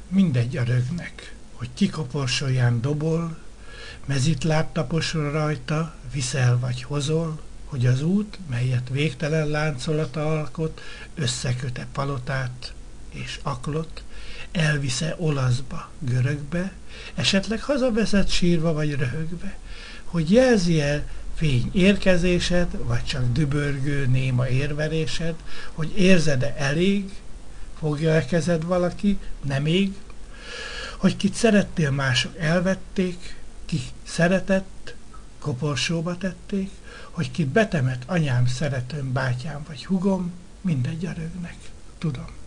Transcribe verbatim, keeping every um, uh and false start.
mindegy a rögnek, hogy kikoporsolján dobol, mezitláb taposol rajta, viszel vagy hozol, hogy az út, melyet végtelen láncolata alkot, összeköte palotát és aklot, elvisze olaszba, görögbe, esetleg hazavezet sírva vagy röhögve, hogy jelzi el fény érkezésed, vagy csak dübörgő néma érvelésed, hogy érzed-e elég, fogja-e kezed valaki, nem még, hogy kit szerettél, mások elvették, ki szeretett, koporsóba tették, hogy kit betemet anyám, szeretőm, bátyám vagy hugom, mindegy a rögnek, tudom.